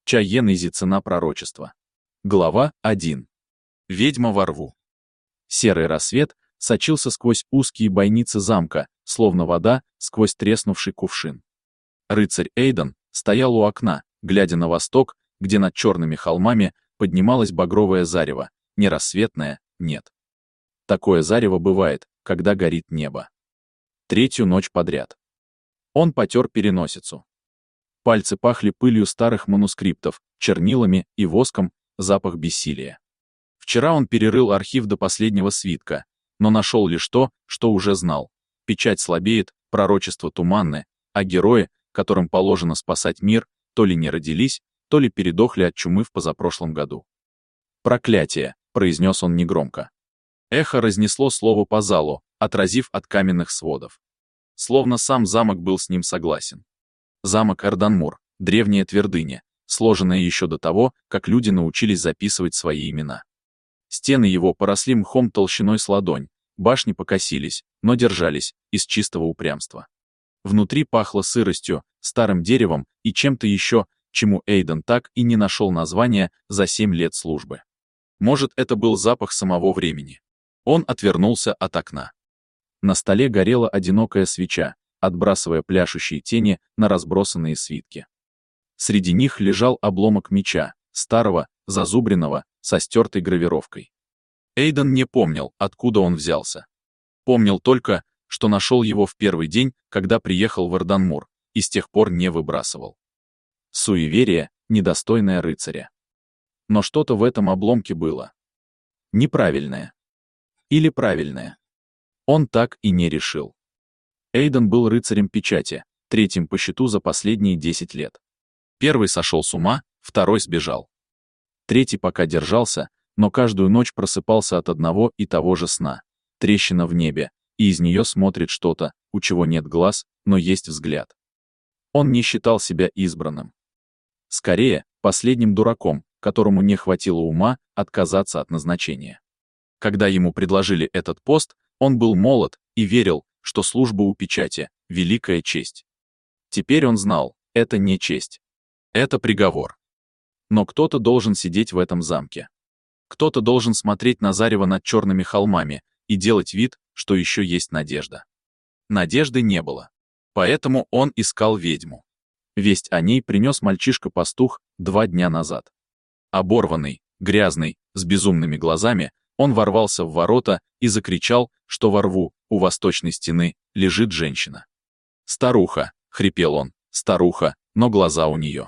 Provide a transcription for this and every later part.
Чаен цена пророчества. Глава 1. Ведьма во рву. Серый рассвет сочился сквозь узкие бойницы замка, словно вода сквозь треснувший кувшин. Рыцарь Эйден стоял у окна, глядя на восток, где над черными холмами поднималось багровое зарево, не рассветное, нет. Такое зарево бывает, когда горит небо. Третью ночь подряд. Он потер переносицу. Пальцы пахли пылью старых манускриптов, чернилами и воском, запах бессилия. Вчера он перерыл архив до последнего свитка, но нашел лишь то, что уже знал. Печать слабеет, пророчества туманны, а герои, которым положено спасать мир, то ли не родились, то ли передохли от чумы в позапрошлом году. «Проклятие», — произнес он негромко. Эхо разнесло слово по залу, отразив от каменных сводов. Словно сам замок был с ним согласен. Замок Эрданмур, древняя твердыня, сложенная еще до того, как люди научились записывать свои имена. Стены его поросли мхом толщиной с ладонь, башни покосились, но держались, из чистого упрямства. Внутри пахло сыростью, старым деревом и чем-то еще, чему Эйден так и не нашел названия за 7 лет службы. Может, это был запах самого времени. Он отвернулся от окна. На столе горела одинокая свеча, отбрасывая пляшущие тени на разбросанные свитки. Среди них лежал обломок меча, старого, зазубренного, со стертой гравировкой. Эйден не помнил, откуда он взялся. Помнил только, что нашел его в первый день, когда приехал в Эрданмур, и с тех пор не выбрасывал. Суеверие, недостойное рыцаря. Но что-то в этом обломке было. Неправильное. Или правильное. Он так и не решил. Эйден был рыцарем печати, третьим по счету за последние 10 лет. Первый сошел с ума, второй сбежал. Третий пока держался, но каждую ночь просыпался от одного и того же сна. Трещина в небе, и из нее смотрит что-то, у чего нет глаз, но есть взгляд. Он не считал себя избранным. Скорее, последним дураком, которому не хватило ума отказаться от назначения. Когда ему предложили этот пост, он был молод и верил, что служба у печати — великая честь. Теперь он знал, это не честь. Это приговор. Но кто-то должен сидеть в этом замке. Кто-то должен смотреть на зарево над черными холмами и делать вид, что еще есть надежда. Надежды не было. Поэтому он искал ведьму. Весть о ней принес мальчишка-пастух 2 дня назад. Оборванный, грязный, с безумными глазами, он ворвался в ворота и закричал, что во рву, у восточной стены, лежит женщина. «Старуха!» — хрипел он. «Старуха!» Но глаза у нее.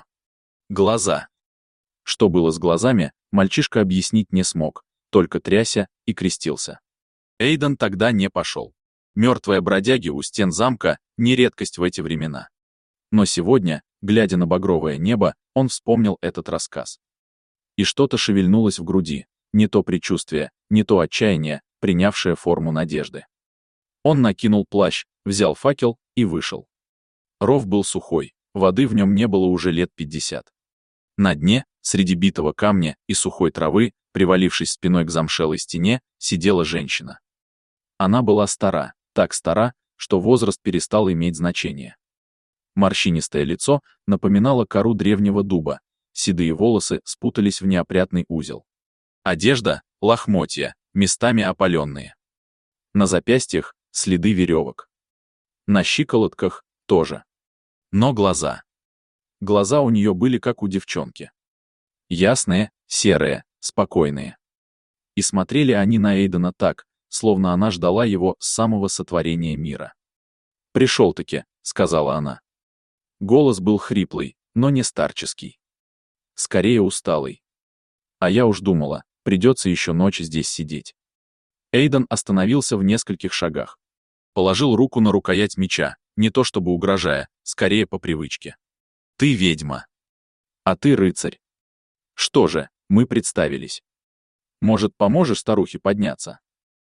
Глаза. Что было с глазами, мальчишка объяснить не смог, только тряся и крестился. Эйден тогда не пошел. Мертвые бродяги у стен замка — не редкость в эти времена. Но сегодня, глядя на багровое небо, он вспомнил этот рассказ. И что-то шевельнулось в груди, не то предчувствие, не то отчаяние, принявшее форму надежды. Он накинул плащ, взял факел и вышел. Ров был сухой, воды в нем не было уже лет 50. На дне, среди битого камня и сухой травы, привалившись спиной к замшелой стене, сидела женщина. Она была стара, так стара, что возраст перестал иметь значение. Морщинистое лицо напоминало кору древнего дуба, седые волосы спутались в неопрятный узел. Одежда — лохмотья, местами опаленные. На запястьях — следы веревок. На щиколотках — тоже. Но глаза. Глаза у нее были как у девчонки. Ясные, серые, спокойные. И смотрели они на Эйдена так, словно она ждала его с самого сотворения мира. «Пришел-таки», — сказала она. Голос был хриплый, но не старческий. Скорее усталый. А я уж думала, придется еще ночь здесь сидеть. Эйден остановился в нескольких шагах. Положил руку на рукоять меча, не то чтобы угрожая, скорее по привычке. «Ты ведьма. А ты рыцарь. Что же, мы представились. Может, поможешь старухе подняться?»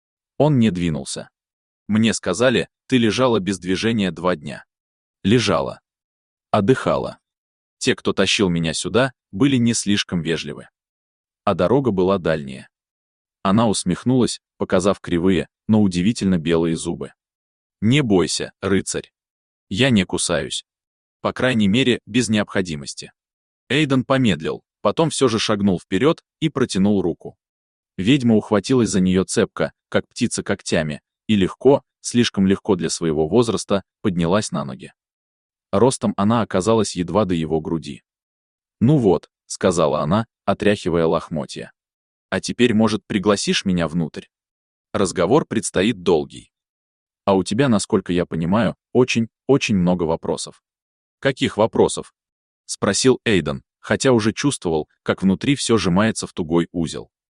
Он не двинулся. «Мне сказали, ты лежала без движения 2 дня. Лежала. Отдыхала. Те, кто тащил меня сюда, были не слишком вежливы. А дорога была дальняя». Она усмехнулась, показав кривые, но удивительно белые зубы. «Не бойся, рыцарь. Я не кусаюсь. По крайней мере, без необходимости. Эйден помедлил, потом все же шагнул вперед и протянул руку. Ведьма ухватилась за нее цепко, как птица когтями, и легко, слишком легко для своего возраста, поднялась на ноги. Ростом она оказалась едва до его груди. «Ну вот», — сказала она, отряхивая лохмотья. «А теперь, может, пригласишь меня внутрь? Разговор предстоит долгий. А у тебя, насколько я понимаю, очень много вопросов». «Каких вопросов?» — спросил Эйден, хотя уже чувствовал, как внутри все сжимается в тугой узел.